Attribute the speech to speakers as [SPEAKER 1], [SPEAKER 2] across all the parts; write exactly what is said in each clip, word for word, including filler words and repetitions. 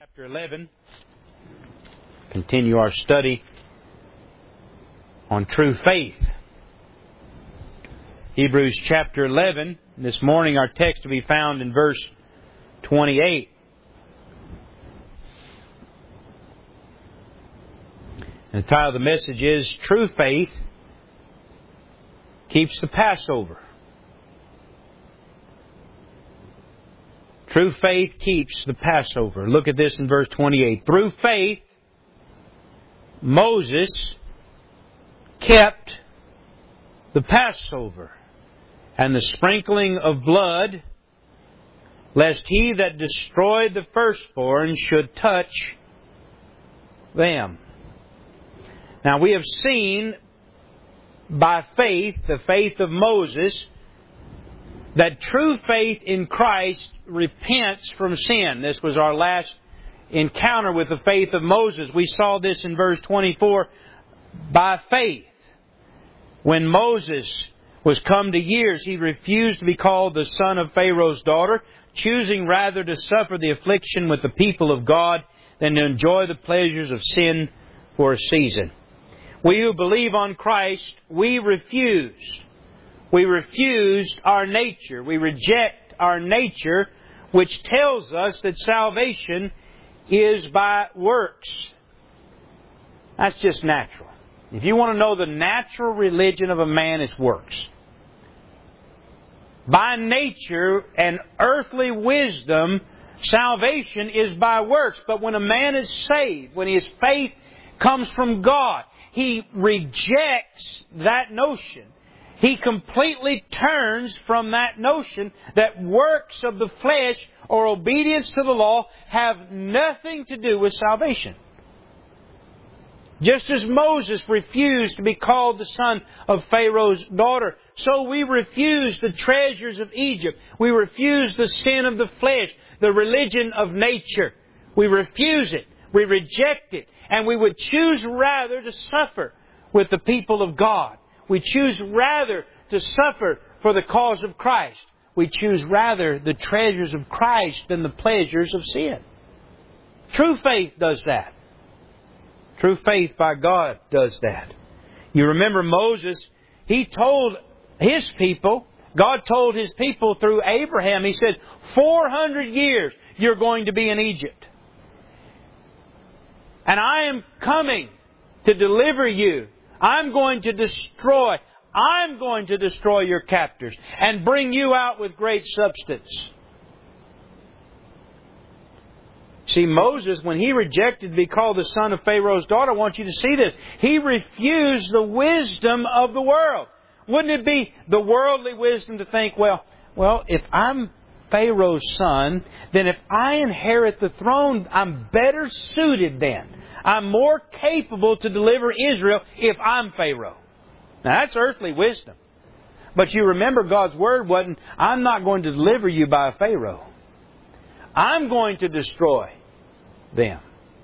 [SPEAKER 1] Chapter eleven. Continue our study on true faith. Hebrews chapter eleven. This morning our text will be found in verse twenty-eight. And the title of the message is True Faith Keeps the Passover. True faith keeps the Passover. Look at this in verse twenty-eight. Through faith, Moses kept the Passover and the sprinkling of blood, lest he that destroyed the firstborn should touch them. Now we have seen by faith, the faith of Moses, that true faith in Christ repents from sin. This was our last encounter with the faith of Moses. We saw this in verse twenty-four. By faith, when Moses was come to years, he refused to be called the son of Pharaoh's daughter, choosing rather to suffer the affliction with the people of God than to enjoy the pleasures of sin for a season. We who believe on Christ, we refuse. We refused our nature. We reject our nature, which tells us that salvation is by works. That's just natural. If you want to know the natural religion of a man, it's works. By nature and earthly wisdom, salvation is by works. But when a man is saved, when his faith comes from God, he rejects that notion. He completely turns from that notion that works of the flesh or obedience to the law have nothing to do with salvation. Just as Moses refused to be called the son of Pharaoh's daughter, so we refuse the treasures of Egypt. We refuse the sin of the flesh, the religion of nature. We refuse it. We reject it. And we would choose rather to suffer with the people of God. We choose rather to suffer for the cause of Christ. We choose rather the treasures of Christ than the pleasures of sin. True faith does that. True faith by God does that. You remember Moses, he told his people, God told His people through Abraham, He said, four hundred years you're going to be in Egypt. And I am coming to deliver you. I'm going to destroy, I'm going to destroy your captors and bring you out with great substance. See, Moses, when he rejected to be called the son of Pharaoh's daughter, I want you to see this. He refused the wisdom of the world. Wouldn't it be the worldly wisdom to think, well, well, if I'm Pharaoh's son, then if I inherit the throne, I'm better suited then. I'm more capable to deliver Israel if I'm Pharaoh. Now that's earthly wisdom. But you remember God's word wasn't, I'm not going to deliver you by a Pharaoh. I'm going to destroy them.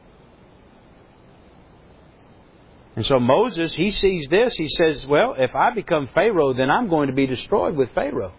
[SPEAKER 1] And so Moses, he sees this. He says, well, if I become Pharaoh, then I'm going to be destroyed with Pharaoh.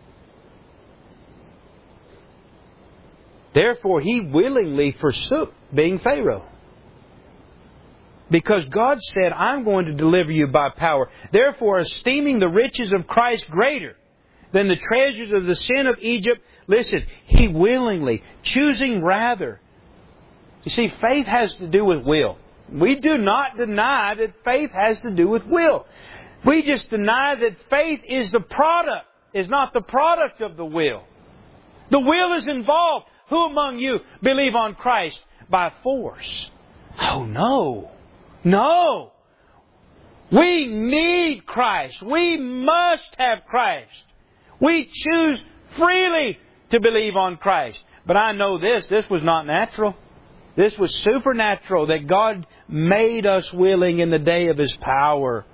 [SPEAKER 1] Therefore, he willingly forsook being Pharaoh. Because God said, I'm going to deliver you by power. Therefore, esteeming the riches of Christ greater than the treasures of the sin of Egypt, listen, he willingly, choosing rather. You see, faith has to do with will. We do not deny that faith has to do with will. We just deny that faith is the product, is not the product of the will. The will is involved. Who among you believe on Christ by force? Oh, no. No. We need Christ. We must have Christ. We choose freely to believe on Christ. But I know this, this was not natural. This was supernatural, that God made us willing in the day of His power.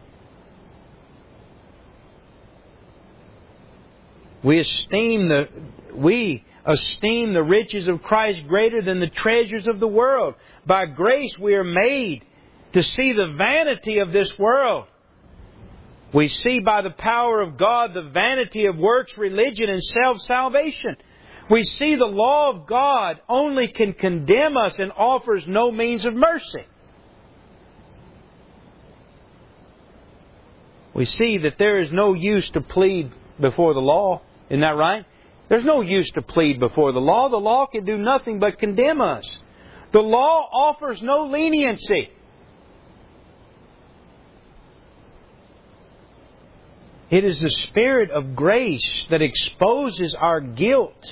[SPEAKER 1] We esteem the, we esteem the riches of Christ greater than the treasures of the world. By grace we are made to see the vanity of this world. We see by the power of God the vanity of works, religion, and self-salvation. We see the law of God only can condemn us and offers no means of mercy. We see that there is no use to plead before the law. Isn't that right? There's no use to plead before the law. The law can do nothing but condemn us. The law offers no leniency. It is the Spirit of grace that exposes our guilt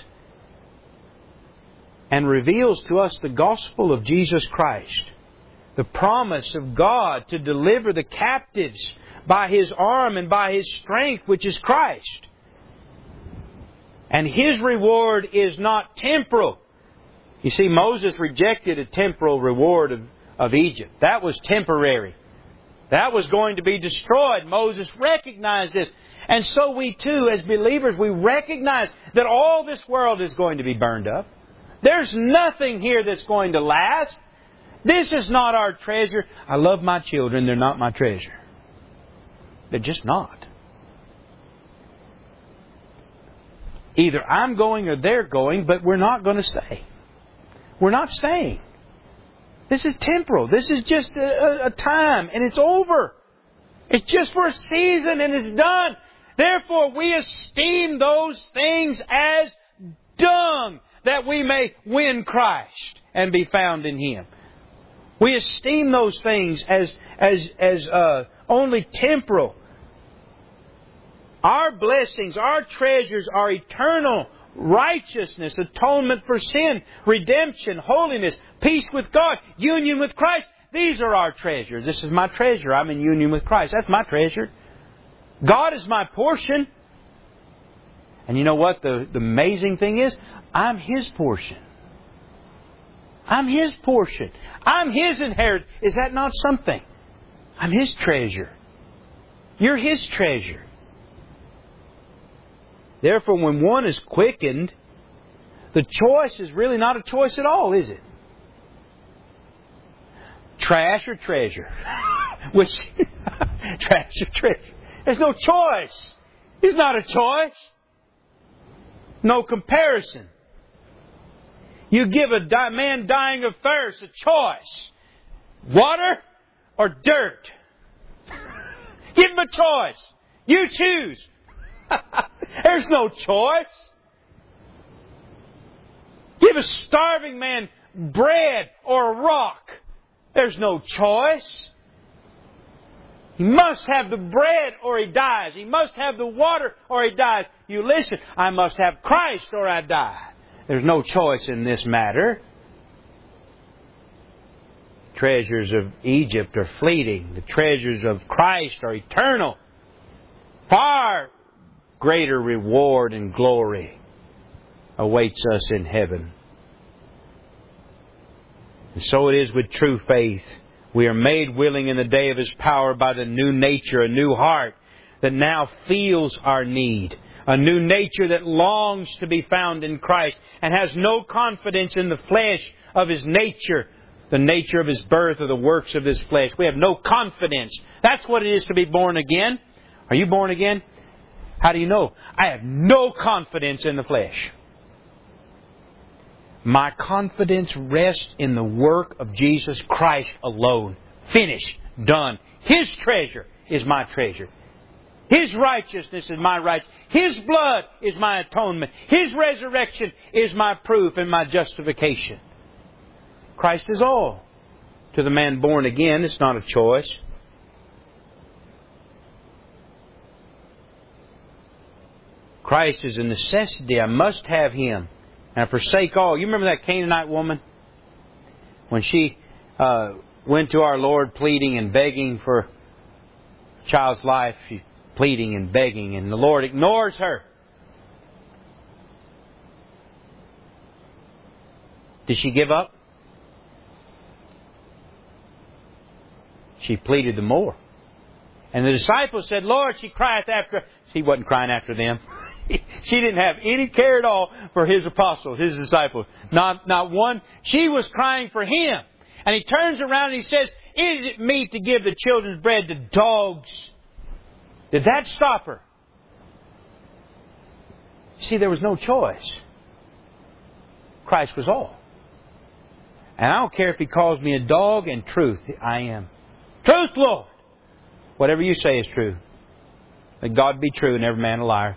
[SPEAKER 1] and reveals to us the gospel of Jesus Christ. The promise of God to deliver the captives by His arm and by His strength, which is Christ. And His reward is not temporal. You see, Moses rejected a temporal reward of, of Egypt. That was temporary. That was going to be destroyed. Moses recognized this. And so we too, as believers, we recognize that all this world is going to be burned up. There's nothing here that's going to last. This is not our treasure. I love my children. They're not my treasure. They're just not. Either I'm going or they're going, but we're not going to stay. We're not staying. This is temporal. This is just a, a time, and it's over. It's just for a season, and it's done. Therefore, we esteem those things as dung, that we may win Christ and be found in Him. We esteem those things as as as uh, only temporal. Our blessings, our treasures are eternal. Righteousness, atonement for sin, redemption, holiness, peace with God, union with Christ. These are our treasures. This is my treasure. I'm in union with Christ. That's my treasure. God is my portion. And you know what the, the amazing thing is? I'm His portion. I'm His portion. I'm His inheritance. Is that not something? I'm His treasure. You're His treasure. Therefore, when one is quickened, the choice is really not a choice at all, is it? Trash or treasure? Which trash or treasure? There's no choice. It's not a choice. No comparison. You give a di- man dying of thirst a choice. Water or dirt? Give him a choice. You choose. There's no choice. Give a starving man bread or a rock. There's no choice. He must have the bread or he dies. He must have the water or he dies. You listen, I must have Christ or I die. There's no choice in this matter. Treasures of Egypt are fleeting. The treasures of Christ are eternal. Far greater reward and glory awaits us in heaven. And so it is with true faith. We are made willing in the day of His power by the new nature, a new heart that now feels our need. A new nature that longs to be found in Christ and has no confidence in the flesh of His nature, the nature of His birth or the works of His flesh. We have no confidence. That's what it is to be born again. Are you born again? How do you know? I have no confidence in the flesh. My confidence rests in the work of Jesus Christ alone. Finished. Done. His treasure is my treasure. His righteousness is my righteousness. His blood is my atonement. His resurrection is my proof and my justification. Christ is all. To the man born again, it's not a choice. Christ is a necessity. I must have Him. And I forsake all. You remember that Canaanite woman? When she uh, went to our Lord pleading and begging for a child's life. She's pleading and begging. And the Lord ignores her. Did she give up? She pleaded the more. And the disciples said, Lord, she crieth after... She wasn't crying after them. She didn't have any care at all for His apostles, His disciples. Not, not one. She was crying for Him. And He turns around and He says, is it meet to give the children's bread to dogs? Did that stop her? See, there was no choice. Christ was all. And I don't care if He calls me a dog, and truth, I am. Truth, Lord! Whatever you say is true. Let God be true and every man a liar.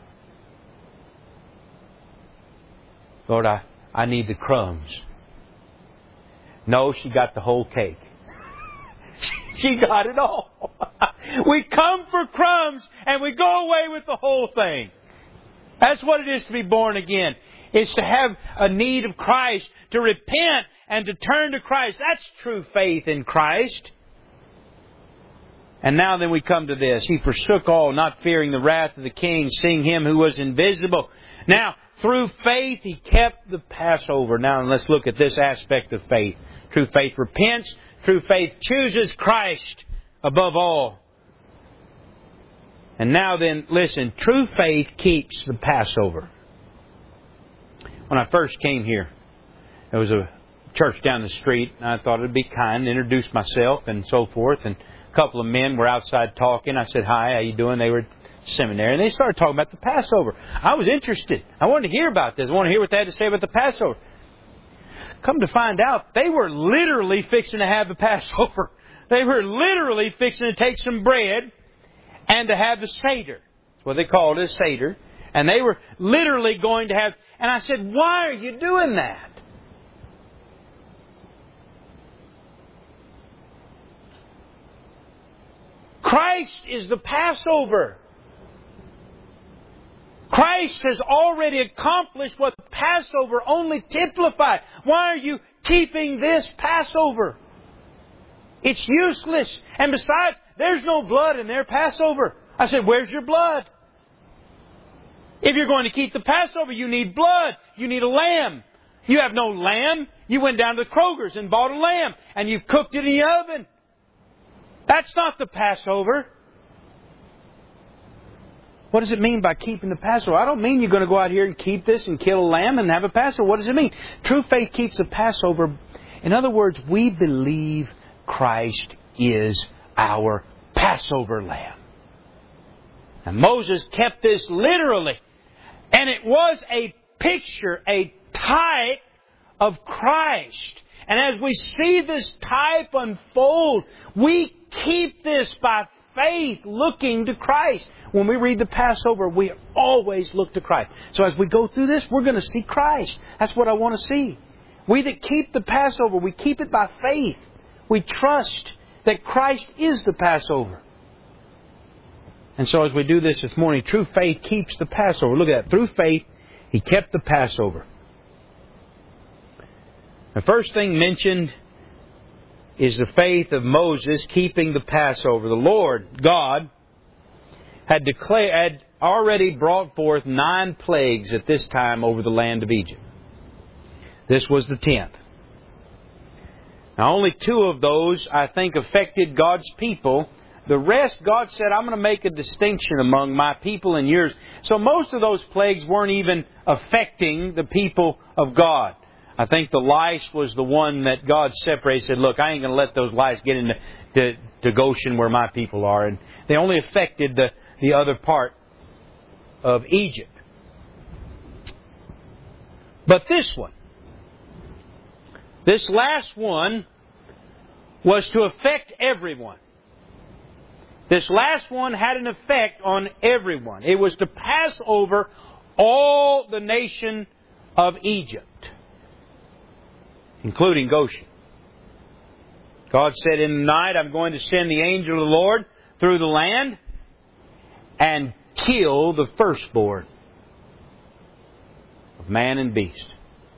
[SPEAKER 1] Lord, I, I need the crumbs. No, she got the whole cake. She got it all. We come for crumbs and we go away with the whole thing. That's what it is to be born again. It's to have a need of Christ, to repent and to turn to Christ. That's true faith in Christ. And now then we come to this. He forsook all, not fearing the wrath of the king, seeing Him who was invisible. Now, through faith, He kept the Passover. Now let's look at this aspect of faith. True faith repents. True faith chooses Christ above all. And now then, listen, true faith keeps the Passover. When I first came here, there was a church down the street, and I thought it'd be kind, introduce myself and so forth. And a couple of men were outside talking. I said, "Hi, how you doing?" They were at seminary, and they started talking about the Passover. I was interested. I wanted to hear about this. I wanted to hear what they had to say about the Passover. Come to find out, they were literally fixing to have the Passover. They were literally fixing to take some bread and to have the Seder. That's what they called it, a Seder. And they were literally going to have... And I said, why are you doing that? Christ is the Passover. Christ has already accomplished what the Passover only typified. Why are you keeping this Passover? It's useless. And besides, there's no blood in their Passover. I said, where's your blood? If you're going to keep the Passover, you need blood. You need a lamb. You have no lamb. You went down to the Kroger's and bought a lamb. And you've cooked it in the oven. That's not the Passover. What does it mean by keeping the Passover? I don't mean you're going to go out here and keep this and kill a lamb and have a Passover. What does it mean? True faith keeps the Passover. In other words, we believe Christ is our Passover lamb. And Moses kept this literally. And it was a picture, a type of Christ. And as we see this type unfold, we keep this by faith looking to Christ. When we read the Passover, we always look to Christ. So as we go through this, we're going to see Christ. That's what I want to see. We that keep the Passover, we keep it by faith. We trust that Christ is the Passover. And so as we do this this morning, true faith keeps the Passover. Look at that. Through faith, He kept the Passover. The first thing mentioned is the faith of Moses keeping the Passover. The Lord, God, had declared, had already brought forth nine plagues at this time over the land of Egypt. This was the tenth. Now, only two of those, I think, affected God's people. The rest, God said, I'm going to make a distinction among my people and yours. So most of those plagues weren't even affecting the people of God. I think the lice was the one that God separated. Said, look, I ain't going to let those lice get into to, to Goshen where my people are. And they only affected the, the other part of Egypt. But this one, this last one, was to affect everyone. This last one had an effect on everyone. It was to pass over all the nation of Egypt, including Goshen. God said, in the night I'm going to send the angel of the Lord through the land and kill the firstborn of man and beast.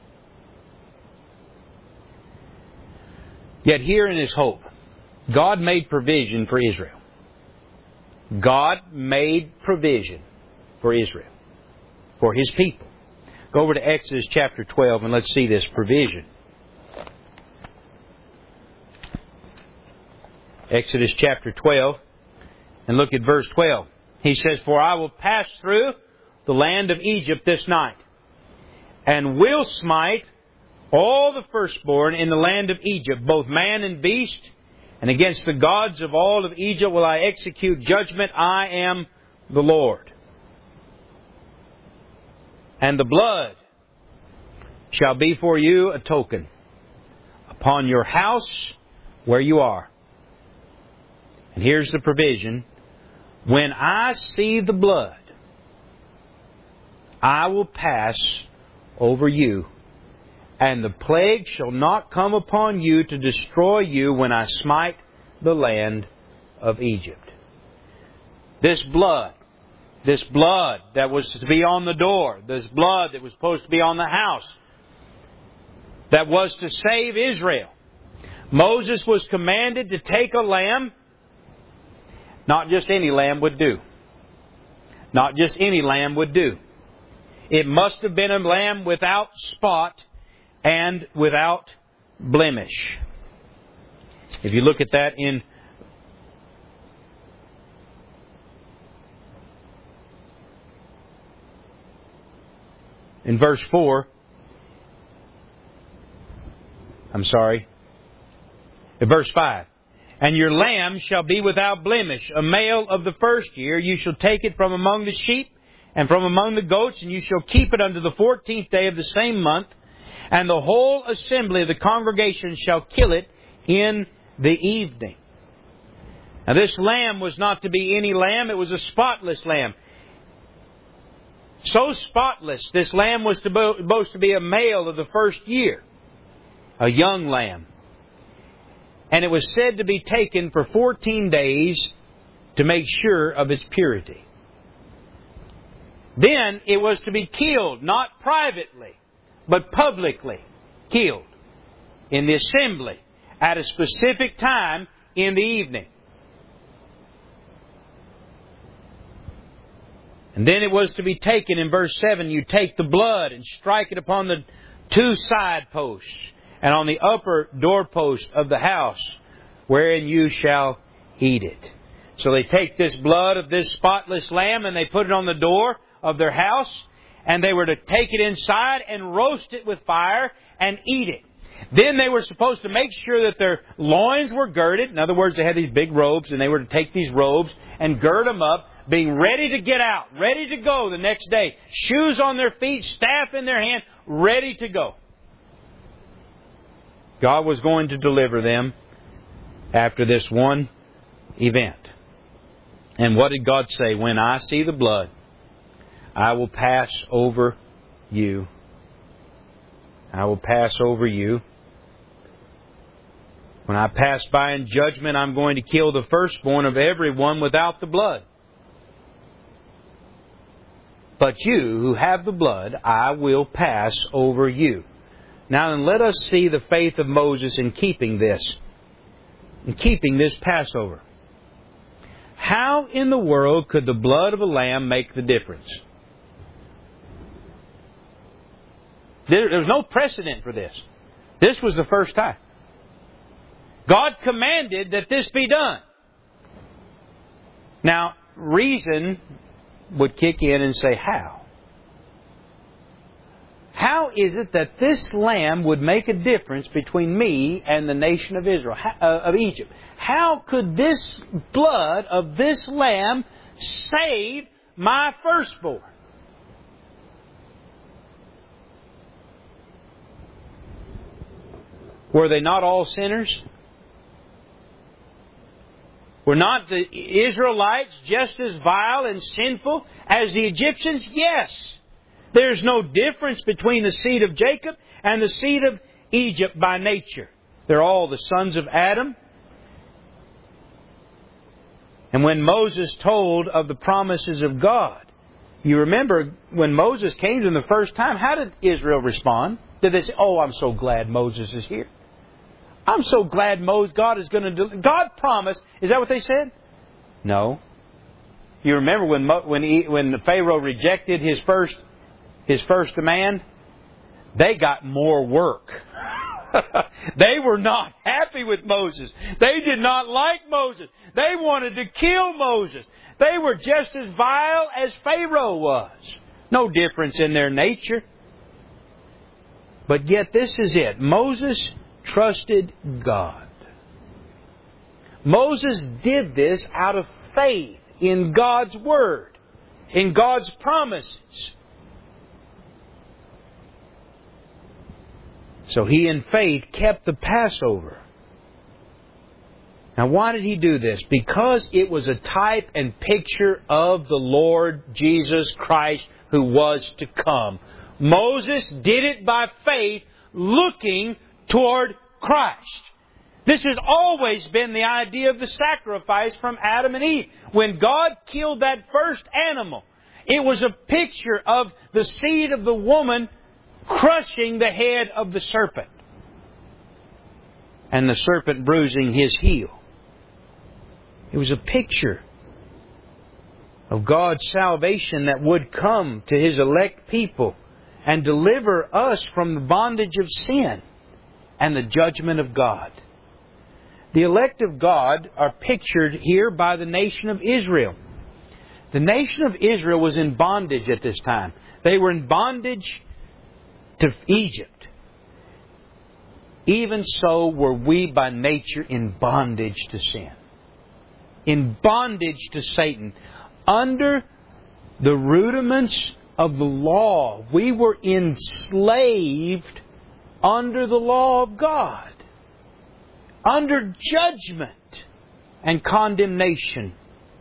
[SPEAKER 1] Yet herein is hope. God made provision for Israel. God made provision for Israel, for His people. Go over to Exodus chapter twelve and let's see this provision. Exodus chapter twelve, and look at verse twelve. He says, for I will pass through the land of Egypt this night, and will smite all the firstborn in the land of Egypt, both man and beast, and against the gods of all of Egypt will I execute judgment. I am the Lord. And the blood shall be for you a token upon your house where you are. And here's the provision. When I see the blood, I will pass over you, and the plague shall not come upon you to destroy you when I smite the land of Egypt. This blood, this blood that was to be on the door, this blood that was supposed to be on the house, that was to save Israel. Moses was commanded to take a lamb. Not just any lamb would do. Not just any lamb would do. It must have been a lamb without spot and without blemish. If you look at that in in verse four, I'm sorry, in verse five. And your lamb shall be without blemish, a male of the first year. You shall take it from among the sheep and from among the goats, and you shall keep it unto the fourteenth day of the same month. And the whole assembly of the congregation shall kill it in the evening. Now this lamb was not to be any lamb, it was a spotless lamb. So spotless, this lamb was supposed to be a male of the first year, a young lamb. And it was said to be taken for fourteen days to make sure of its purity. Then it was to be killed, not privately, but publicly killed in the assembly at a specific time in the evening. And then it was to be taken, in verse seven, you take the blood and strike it upon the two side posts and on the upper doorpost of the house, wherein you shall eat it. So they take this blood of this spotless lamb and they put it on the door of their house, and they were to take it inside and roast it with fire and eat it. Then they were supposed to make sure that their loins were girded. In other words, they had these big robes, and they were to take these robes and gird them up, being ready to get out, ready to go the next day. Shoes on their feet, staff in their hand, ready to go. God was going to deliver them after this one event. And what did God say? When I see the blood, I will pass over you. I will pass over you. When I pass by in judgment, I'm going to kill the firstborn of everyone without the blood. But you who have the blood, I will pass over you. Now then, let us see the faith of Moses in keeping this, in keeping this Passover. How in the world could the blood of a lamb make the difference? There, there was no precedent for this. This was the first time. God commanded that this be done. Now, reason would kick in and say, how? How is it that this lamb would make a difference between me and the nation of Israel, uh, of Egypt? How could this blood of this lamb save my firstborn? Were they not all sinners? Were not the Israelites just as vile and sinful as the Egyptians? Yes. There's no difference between the seed of Jacob and the seed of Egypt by nature. They're all the sons of Adam. And when Moses told of the promises of God, you remember when Moses came to them the first time, how did Israel respond? Did they say, oh, I'm so glad Moses is here? I'm so glad Moses, God is going to do. God promised. Is that what they said? No. You remember when when he, when Pharaoh rejected his first his first demand? They got more work. They were not happy with Moses. They did not like Moses. They wanted to kill Moses. They were just as vile as Pharaoh was. No difference in their nature. But yet this is it. Moses trusted God. Moses did this out of faith in God's Word, in God's promises. So He in faith kept the Passover. Now why did He do this? Because it was a type and picture of the Lord Jesus Christ who was to come. Moses did it by faith, looking toward Christ. This has always been the idea of the sacrifice from Adam and Eve. When God killed that first animal, it was a picture of the seed of the woman crushing the head of the serpent, and the serpent bruising his heel. It was a picture of God's salvation that would come to His elect people and deliver us from the bondage of sin and the judgment of God. The elect of God are pictured here by the nation of Israel. The nation of Israel was in bondage at this time. They were in bondage to Egypt. Even so were we by nature in bondage to sin. In bondage to Satan. Under the rudiments of the law, we were enslaved under the law of God. Under judgment and condemnation.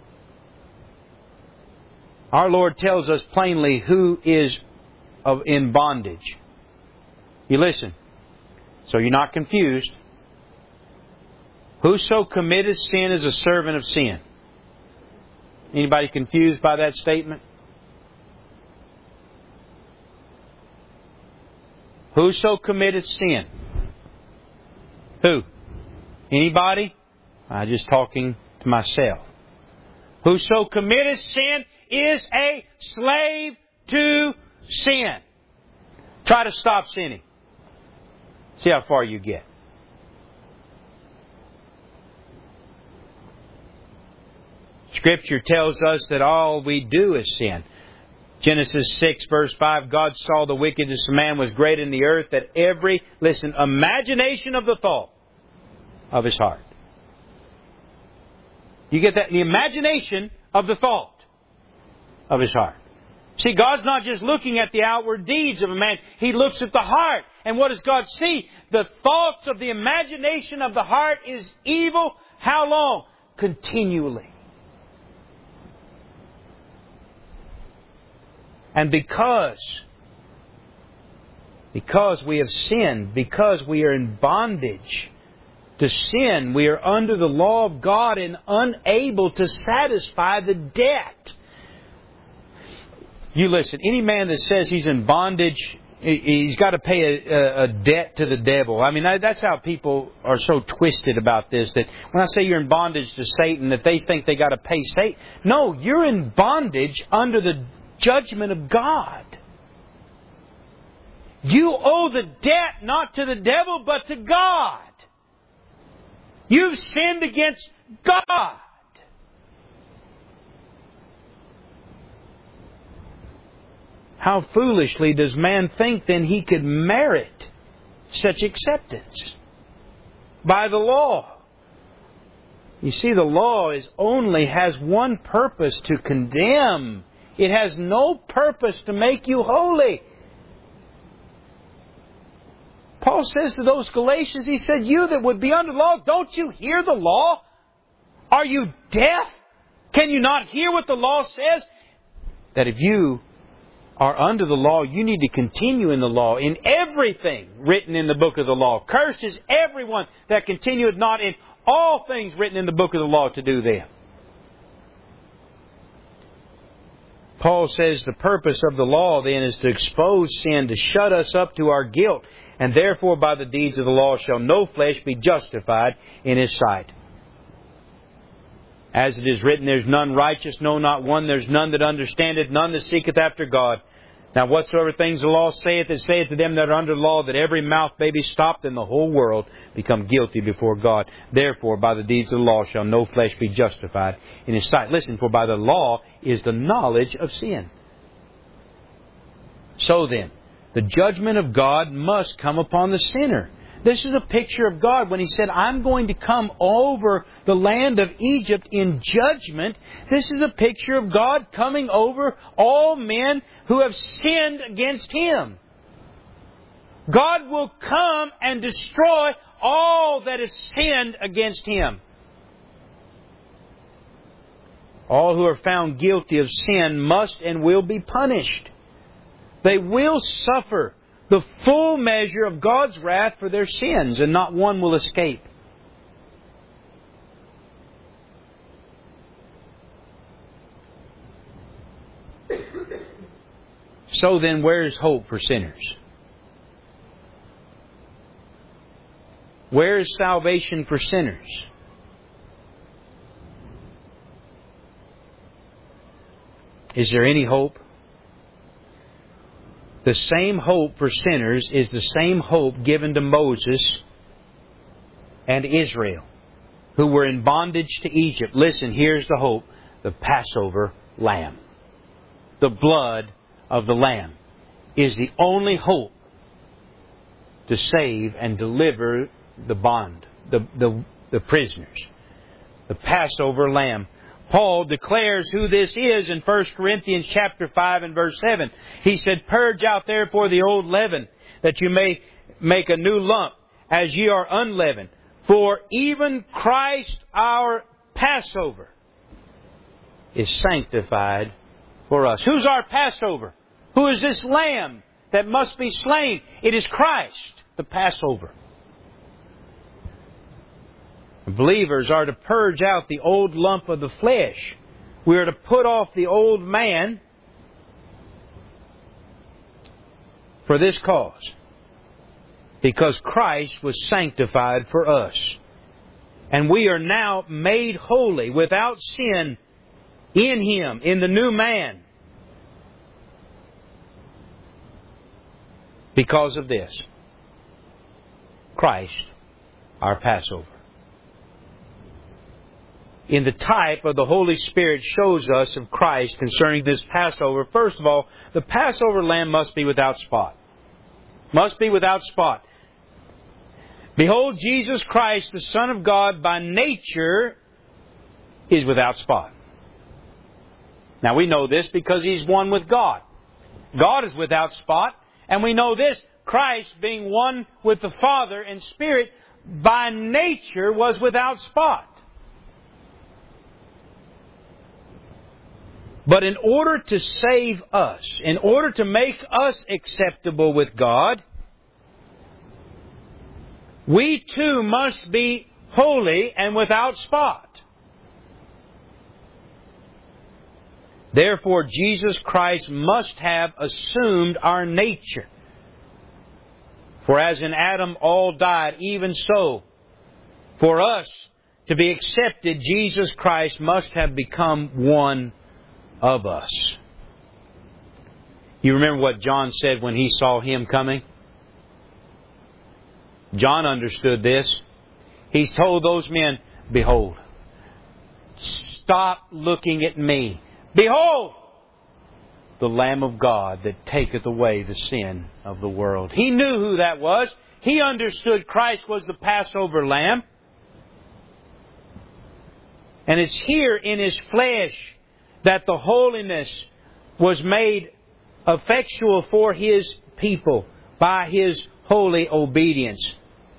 [SPEAKER 1] Our Lord tells us plainly who is of in bondage. You listen, so you're not confused. Whoso committeth sin is a servant of sin. Anybody confused by that statement? Whoso committeth sin. Who? Anybody? I'm just talking to myself. Whoso committeth sin is a slave to sin. Try to stop sinning. See how far you get. Scripture tells us that all we do is sin. Genesis six verse five, God saw the wickedness of man was great in the earth, that every, listen, imagination of the thought of his heart. You get that? The imagination of the thought of his heart. See, God's not just looking at the outward deeds of a man. He looks at the heart. And what does God see? The thoughts of the imagination of the heart is evil. How long? Continually. And because, because we have sinned, because we are in bondage to sin, we are under the law of God and unable to satisfy the debt. You listen, any man that says he's in bondage, he's got to pay a, a debt to the devil. I mean, that's how people are so twisted about this, that when I say you're in bondage to Satan, that they think they got to pay Satan. No, you're in bondage under the judgment of God. You owe the debt not to the devil, but to God. You've sinned against God. How foolishly does man think then he could merit such acceptance? By the law. You see, the law is only has one purpose, to condemn. It has no purpose to make you holy. Paul says to those Galatians, he said, you that would be under law, don't you hear the law? Are you deaf? Can you not hear what the law says? That if you are under the law, you need to continue in the law, in everything written in the book of the law. Cursed is everyone that continueth not in all things written in the book of the law to do them. Paul says the purpose of the law then is to expose sin, to shut us up to our guilt. And therefore by the deeds of the law shall no flesh be justified in his sight. As it is written, there's none righteous, no, not one. There's none that understandeth, none that seeketh after God. Now whatsoever things the law saith, it saith to them that are under the law, that every mouth may be stopped, and the whole world become guilty before God. Therefore by the deeds of the law shall no flesh be justified in his sight. Listen, for by the law is the knowledge of sin. So then, the judgment of God must come upon the sinner. This is a picture of God when He said, I'm going to come over the land of Egypt in judgment. This is a picture of God coming over all men who have sinned against Him. God will come and destroy all that has sinned against Him. All who are found guilty of sin must and will be punished. They will suffer the full measure of God's wrath for their sins, and not one will escape. So then, where is hope for sinners? Where is salvation for sinners? Is there any hope? The same hope for sinners is the same hope given to Moses and Israel, who were in bondage to Egypt. Listen, here's the hope. The Passover lamb. The blood of the lamb is the only hope to save and deliver the bond, the, the, the prisoners. The Passover lamb. Paul declares who this is in First Corinthians chapter five and verse seven. He said, "Purge out therefore the old leaven, that you may make a new lump, as ye are unleavened. For even Christ our Passover is sanctified for us." Who's our Passover? Who is this lamb that must be slain? It is Christ, the Passover. Believers are to purge out the old lump of the flesh. We are to put off the old man for this cause, because Christ was sanctified for us. And we are now made holy without sin in Him, in the new man, because of this. Christ, our Passover. In the type of the Holy Spirit shows us of Christ concerning this Passover. First of all, the Passover lamb must be without spot. Must be without spot. Behold, Jesus Christ, the Son of God, by nature is without spot. Now we know this because He's one with God. God is without spot. And we know this, Christ, being one with the Father in spirit, by nature was without spot. But in order to save us, in order to make us acceptable with God, we too must be holy and without spot. Therefore, Jesus Christ must have assumed our nature. For as in Adam all died, even so, for us to be accepted, Jesus Christ must have become one of us. You remember what John said when he saw Him coming? John understood this. He's told those men, "Behold, stop looking at me. Behold, the Lamb of God that taketh away the sin of the world." He knew who that was. He understood Christ was the Passover lamb. And it's here in His flesh that the holiness was made effectual for His people by His holy obedience.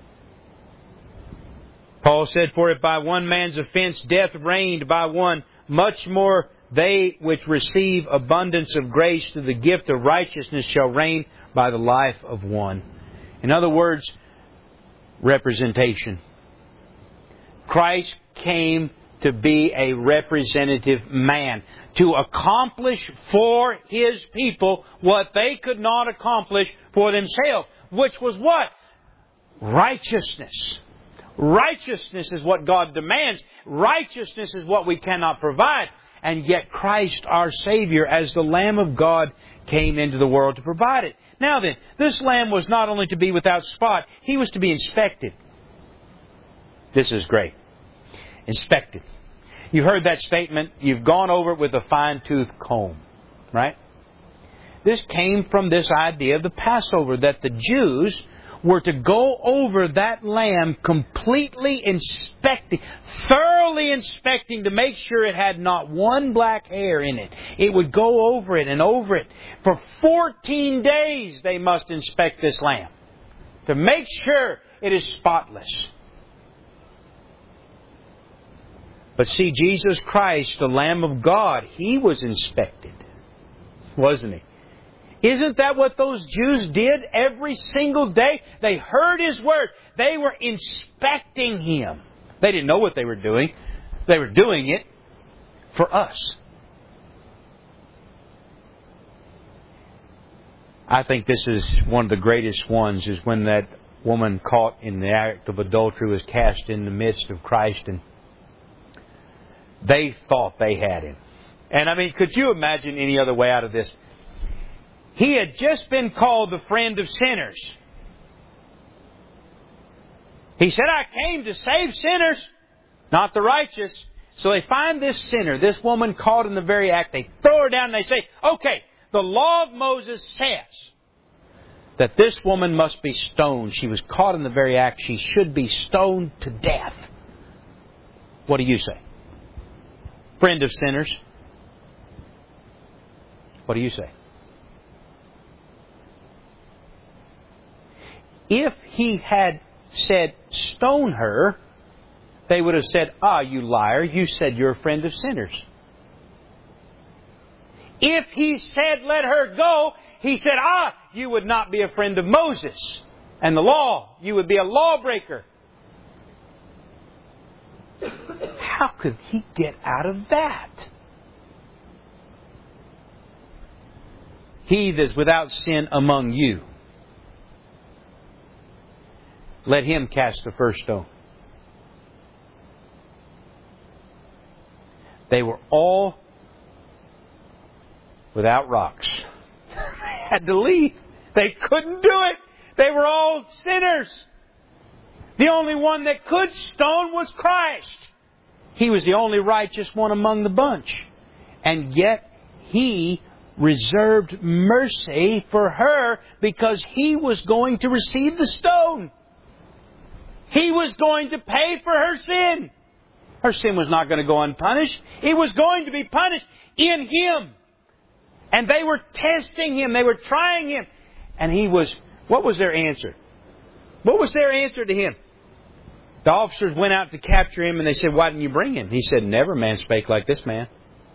[SPEAKER 1] Paul said, "For if by one man's offense death reigned by one, much more they which receive abundance of grace through the gift of righteousness shall reign by the life of one." In other words, representation. Christ came to be a representative man, to accomplish for His people what they could not accomplish for themselves, which was what? Righteousness. Righteousness is what God demands. Righteousness is what we cannot provide. And yet Christ, our Savior, as the Lamb of God, came into the world to provide it. Now then, this Lamb was not only to be without spot, He was to be inspected. This is great. Inspected. You've heard that statement. You've gone over it with a fine-tooth comb. Right? This came from this idea of the Passover, that the Jews were to go over that lamb completely inspecting, thoroughly inspecting to make sure it had not one black hair in it. It would go over it and over it. For fourteen days they must inspect this lamb. to make sure it is spotless. But see, Jesus Christ, the Lamb of God, He was inspected, wasn't He? Isn't that what those Jews did every single day? They heard His word. They were inspecting Him. They didn't know what they were doing. They were doing it for us. I think this is one of the greatest ones, is when that woman caught in the act of adultery was cast in the midst of Christ, and they thought they had Him. And I mean, could you imagine any other way out of this? He had just been called the friend of sinners. He said, I came to save sinners, not the righteous. So they find this sinner, this woman caught in the very act. They throw her down and they say, okay, the law of Moses says that this woman must be stoned. She was caught in the very act. She should be stoned to death. What do you say? Friend of sinners. What do you say? If he had said, stone her, they would have said, ah, you liar, you said you're a friend of sinners. If he said, let her go, he said, ah, you would not be a friend of Moses and the law. You would be a lawbreaker. How could he get out of that? He that is without sin among you, let him cast the first stone. They were all without rocks. They had to leave. They couldn't do it. They were all sinners. The only one that could stone was Christ. He was the only righteous one among the bunch. And yet He reserved mercy for her because He was going to receive the stone. He was going to pay for her sin. Her sin was not going to go unpunished. It was going to be punished in Him. And they were testing Him. They were trying Him. And He was... What was their answer? What was their answer to Him? The officers went out to capture Him and they said, why didn't you bring Him? He said, never man spake like this man.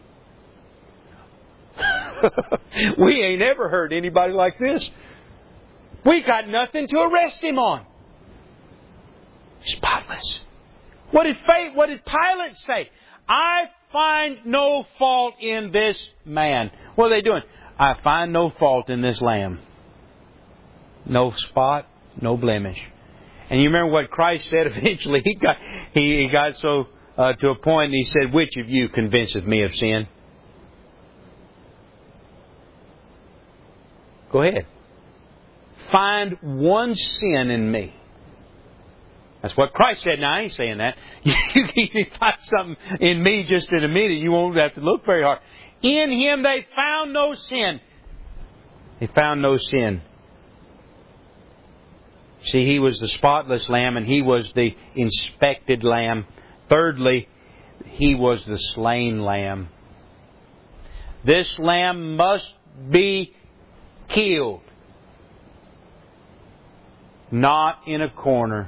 [SPEAKER 1] We ain't ever heard anybody like this. We got nothing to arrest Him on. Spotless. What did Faith, what did Pilate say? I find no fault in this man. What are they doing? I find no fault in this lamb. No spot, no blemish. And you remember what Christ said eventually? He got, he, he got so uh, to a point and He said, which of you convinceth me of sin? Go ahead. Find one sin in me. That's what Christ said. Now, I ain't saying that. You can find something in me just in a minute. You won't have to look very hard. In Him they found no sin. They found no sin. See, He was the spotless lamb and He was the inspected lamb. Thirdly, He was the slain lamb. This lamb must be killed. Not in a corner.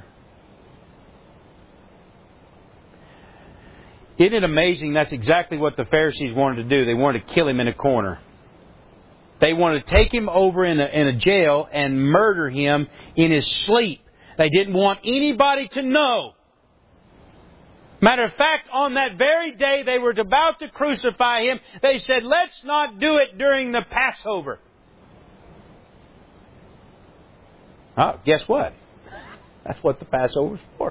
[SPEAKER 1] Isn't it amazing? That's exactly what the Pharisees wanted to do. They wanted to kill Him in a corner. They wanted to take Him over in a, in a jail and murder Him in His sleep. They didn't want anybody to know. Matter of fact, on that very day they were about to crucify Him, they said, let's not do it during the Passover. Oh, guess what? That's what the Passover's for.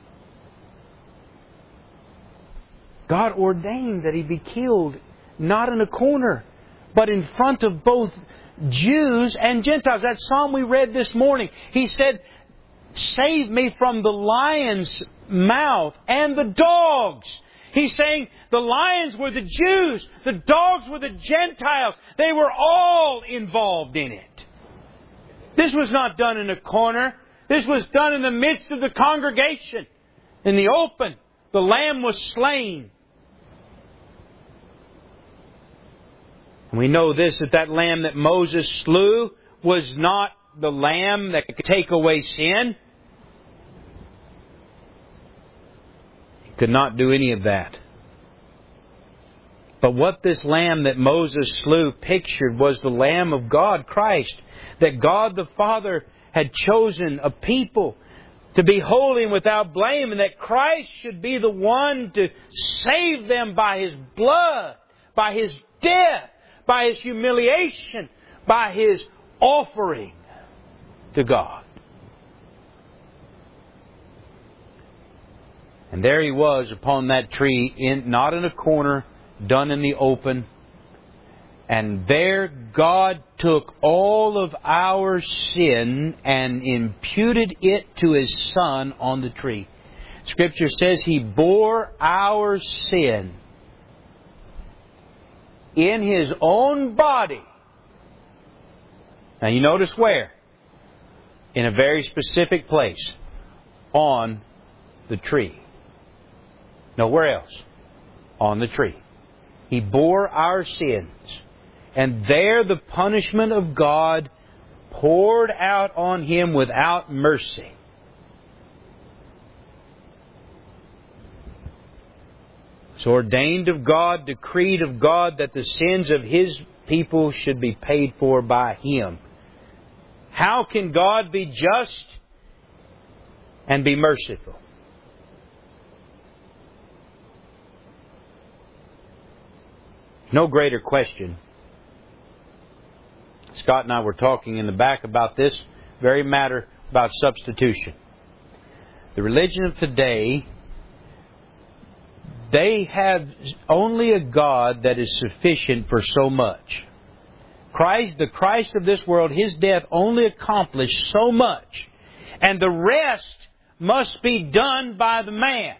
[SPEAKER 1] God ordained that He be killed, not in a corner, but in front of both Jews and Gentiles. That psalm we read this morning, He said, save me from the lion's mouth and the dogs. He's saying the lions were the Jews, the dogs were the Gentiles. They were all involved in it. This was not done in a corner. This was done in the midst of the congregation, in the open. The Lamb was slain. And we know this, that that lamb that Moses slew was not the Lamb that could take away sin. He could not do any of that. But what this Lamb that Moses slew pictured was the Lamb of God, Christ. That God the Father had chosen a people to be holy and without blame, and that Christ should be the one to save them by His blood, by His death, by His humiliation, by His offering to God. And there He was upon that tree, in, not in a corner, done in the open. And there God took all of our sin and imputed it to His Son on the tree. Scripture says He bore our sin in His own body. Now you notice where? In a very specific place. On the tree. Nowhere else. On the tree. He bore our sins. And there the punishment of God poured out on Him without mercy. It's ordained of God, decreed of God, that the sins of His people should be paid for by Him. How can God be just and be merciful? No greater question. Scott and I were talking in the back about this very matter about substitution. The religion of today, they have only a God that is sufficient for so much. Christ, the Christ of this world, His death only accomplished so much. And the rest must be done by the man.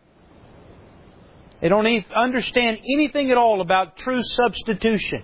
[SPEAKER 1] They don't even understand anything at all about true substitution.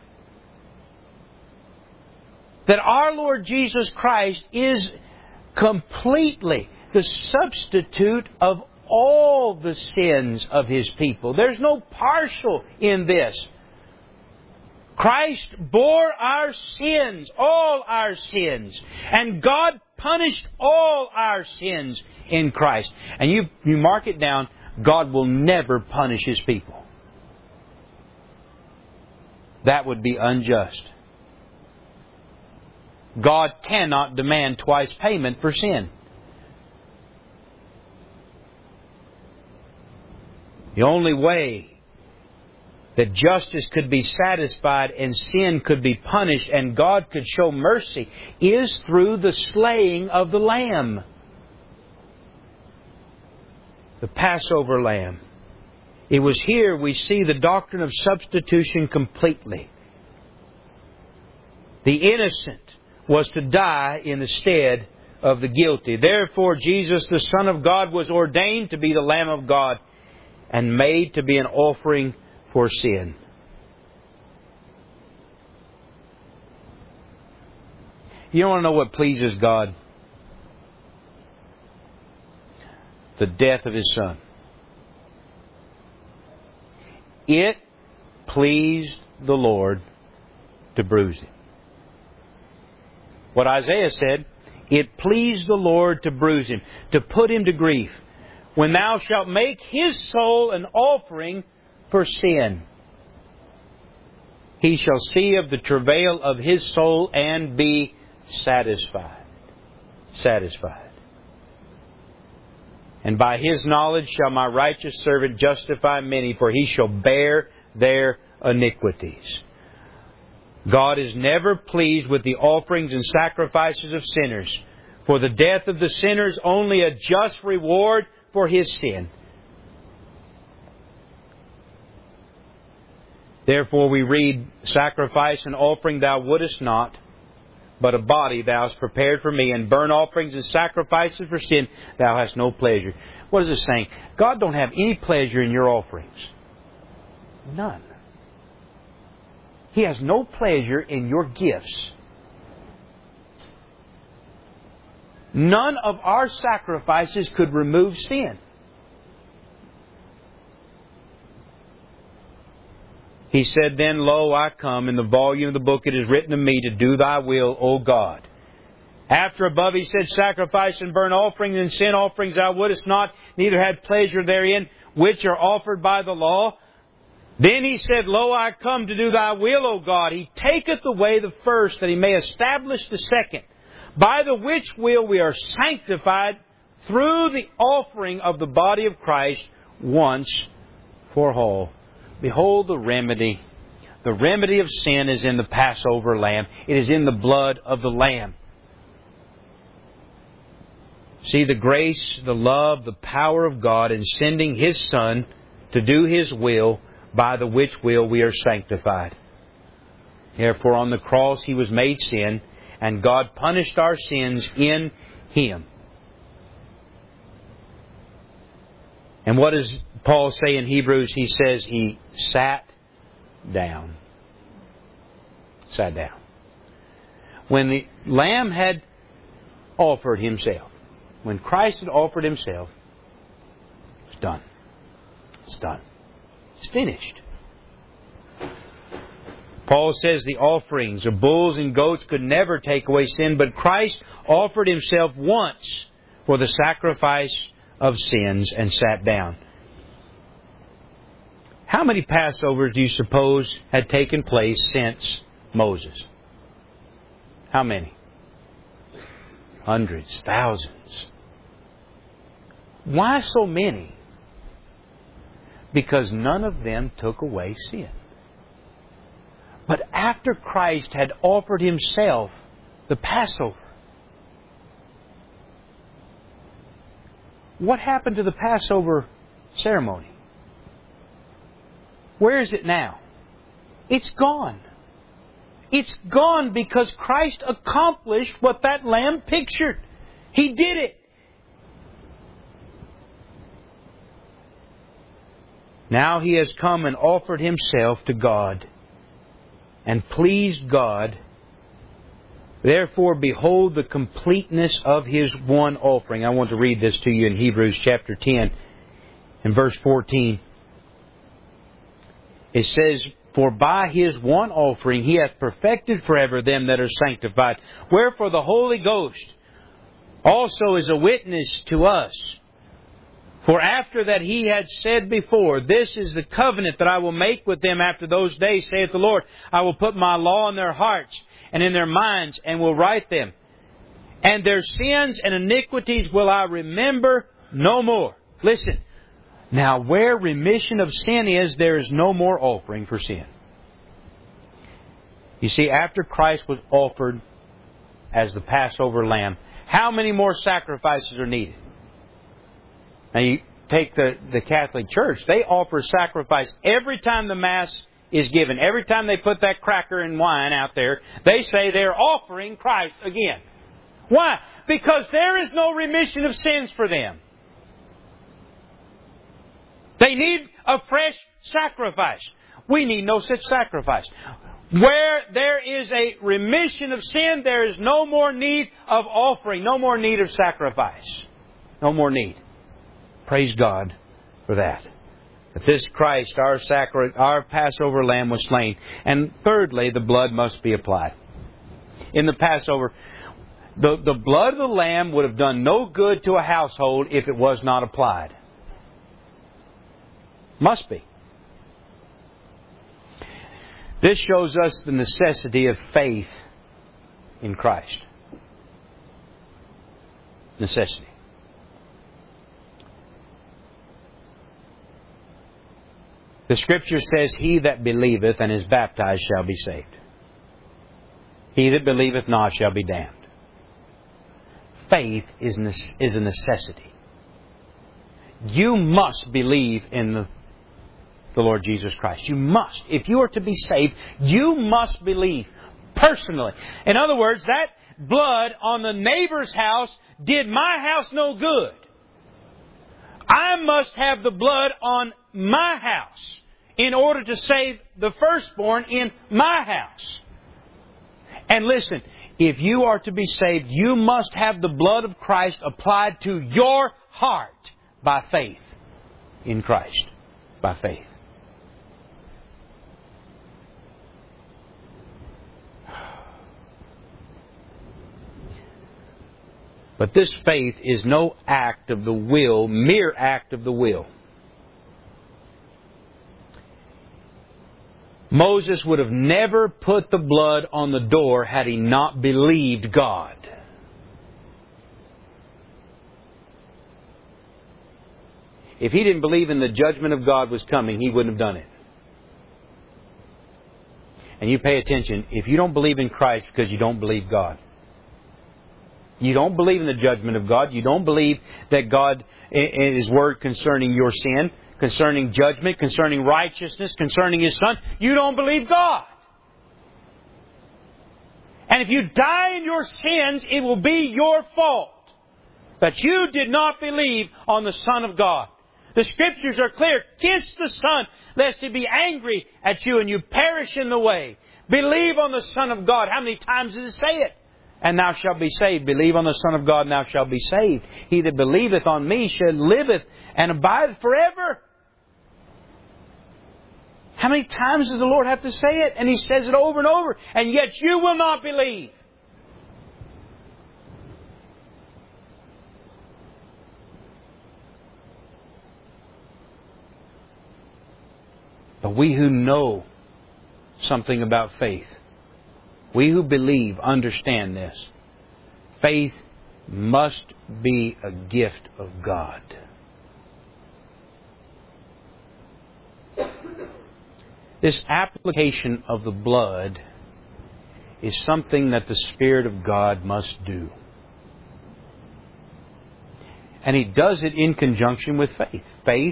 [SPEAKER 1] That our Lord Jesus Christ is completely the substitute of all the sins of His people. There's no partial in this. Christ bore our sins, all our sins. And God punished all our sins in Christ. And you, you mark it down, God will never punish His people. That would be unjust. God cannot demand twice payment for sin. The only way that justice could be satisfied and sin could be punished and God could show mercy is through the slaying of the Lamb. The Passover Lamb. It was here we see the doctrine of substitution completely. The innocent was to die in the stead of the guilty. Therefore, Jesus, the Son of God, was ordained to be the Lamb of God and made to be an offering for sin. You want to know what pleases God? The death of His Son. It pleased the Lord to bruise Him. What Isaiah said, it pleased the Lord to bruise Him, to put Him to grief. When thou shalt make His soul an offering for sin, He shall see of the travail of His soul and be satisfied. Satisfied. And by His knowledge shall my righteous servant justify many, for he shall bear their iniquities. God is never pleased with the offerings and sacrifices of sinners. For the death of the sinner is only a just reward for his sin. Therefore we read, sacrifice and offering thou wouldest not, but a body thou hast prepared for me, and burnt offerings and sacrifices for sin thou hast no pleasure. What is this saying? God don't have any pleasure in your offerings. None. He has no pleasure in your gifts. None of our sacrifices could remove sin. He said, then, lo, I come. In the volume of the book it is written of me to do thy will, O God. After above he said, sacrifice and burnt offerings and sin offerings thou wouldest not, neither had pleasure therein, which are offered by the law. Then he said, Lo, I come to do thy will, O God. He taketh away the first, that he may establish the second, by the which will we are sanctified through the offering of the body of Christ once for all. Behold the remedy. The remedy of sin is in the Passover lamb. It is in the blood of the Lamb. See the grace, the love, the power of God in sending His Son to do His will, by the which will we are sanctified. Therefore on the cross He was made sin, and God punished our sins in Him. And what does Paul say in Hebrews? He says He sat down. Sat down. When the Lamb had offered Himself, when Christ had offered Himself, it's done. It's done. It's finished. Paul says the offerings of bulls and goats could never take away sin, but Christ offered Himself once for the sacrifice of sins and sat down. How many Passovers do you suppose had taken place since Moses? How many? Hundreds, thousands. Why so many? Because none of them took away sin. But after Christ had offered Himself the Passover, what happened to the Passover ceremony? Where is it now? It's gone. It's gone because Christ accomplished what that lamb pictured. He did it. Now He has come and offered Himself to God and pleased God. Therefore, behold the completeness of His one offering. I want to read this to you in Hebrews chapter ten and verse fourteen. It says, For by His one offering He hath perfected forever them that are sanctified. Wherefore the Holy Ghost also is a witness to us. For after that He had said before, This is the covenant that I will make with them after those days, saith the Lord. I will put my law in their hearts and in their minds, and will write them. And their sins and iniquities will I remember no more. Listen. Now where remission of sin is, there is no more offering for sin. You see, after Christ was offered as the Passover lamb, how many more sacrifices are needed? Now you take the, the Catholic Church, they offer sacrifice every time the Mass is given. Every time they put that cracker and wine out there, they say they're offering Christ again. Why? Because there is no remission of sins for them. They need a fresh sacrifice. We need no such sacrifice. Where there is a remission of sin, there is no more need of offering, no more need of sacrifice. No more need. Praise God for that. That this Christ, our sacri- our Passover lamb, was slain. And thirdly, the blood must be applied. In the Passover, the, the blood of the lamb would have done no good to a household if it was not applied. Must be. This shows us the necessity of faith in Christ. Necessity. The Scripture says, He that believeth and is baptized shall be saved. He that believeth not shall be damned. Faith is, is a necessity. You must believe in the, the Lord Jesus Christ. You must. If you are to be saved, you must believe personally. In other words, that blood on the neighbor's house did my house no good. I must have the blood on my house in order to save the firstborn in my house. And listen, if you are to be saved, you must have the blood of Christ applied to your heart by faith in Christ. By faith. But this faith is no act of the will, mere act of the will. Moses would have never put the blood on the door had he not believed God. If he didn't believe in the judgment of God was coming, he wouldn't have done it. And you pay attention, if you don't believe in Christ because you don't believe God, you don't believe in the judgment of God, you don't believe that God in His Word concerning your sin, concerning judgment, concerning righteousness, concerning His Son, you don't believe God. And if you die in your sins, it will be your fault that you did not believe on the Son of God. The Scriptures are clear. Kiss the Son, lest He be angry at you and you perish in the way. Believe on the Son of God. How many times does it say it? And thou shalt be saved. Believe on the Son of God, and thou shalt be saved. He that believeth on Me shall liveth and abideth forever. How many times does the Lord have to say it? And He says it over and over. And yet you will not believe. But we who know something about faith, we who believe, understand this. Faith must be a gift of God. This application of the blood is something that the Spirit of God must do. And He does it in conjunction with faith. Faith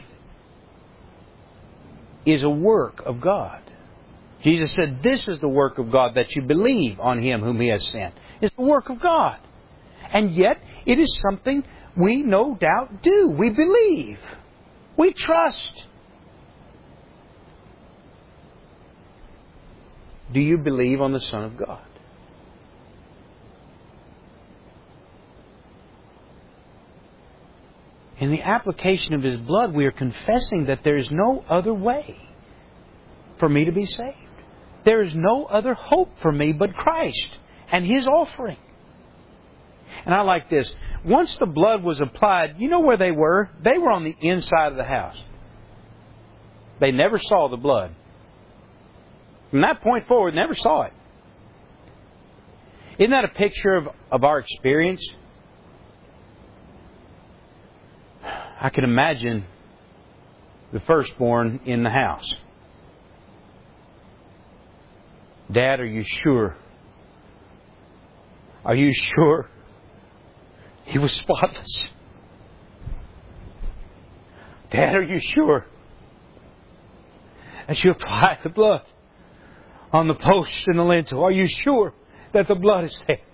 [SPEAKER 1] is a work of God. Jesus said, this is the work of God, that you believe on Him whom He has sent. It's the work of God. And yet, it is something we no doubt do. We believe. We trust. Do you believe on the Son of God? In the application of His blood, we are confessing that there is no other way for me to be saved. There is no other hope for me but Christ and His offering. And I like this. Once the blood was applied, you know where they were? They were on the inside of the house. They never saw the blood. From that point forward, never saw it. Isn't that a picture of, of our experience? I can imagine the firstborn in the house. Dad, are you sure? Are you sure he was spotless? Dad, are you sure that you applied the blood on the post and the lintel? Are you sure that the blood is there?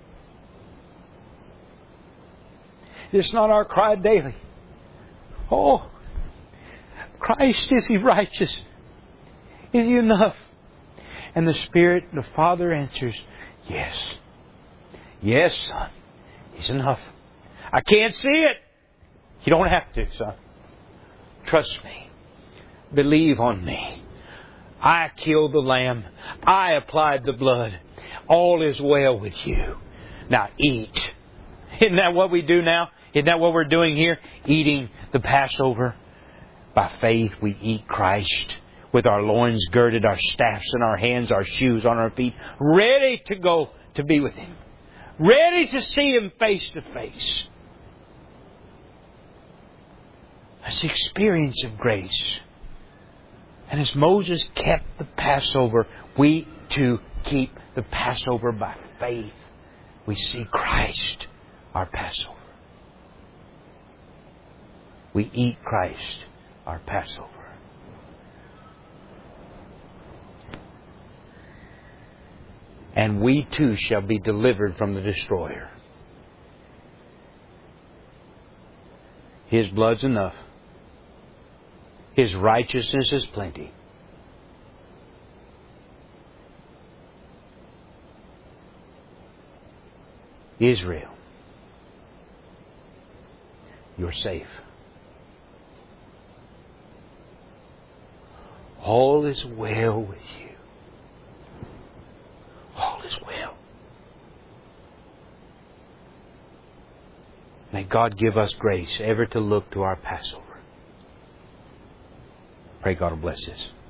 [SPEAKER 1] It's not our cry daily. Oh, Christ, is He righteous? Is He enough? And the Spirit, the Father answers, yes. Yes, son. He's enough. I can't see it. You don't have to, son. Trust me. Believe on me. I killed the lamb. I applied the blood. All is well with you. Now eat. Isn't that what we do now? Isn't that what we're doing here? Eating the Passover. By faith we eat Christ. With our loins girded, our staffs in our hands, our shoes on our feet. Ready to go to be with Him. Ready to see Him face to face. That's the experience of grace. And as Moses kept the Passover, we too keep the Passover by faith. We see Christ, our Passover. We eat Christ, our Passover. And we too shall be delivered from the destroyer. His blood's enough. His righteousness is plenty. Israel, you're safe. All is well with you. All is well. May God give us grace ever to look to our Passover. Pray God will bless this.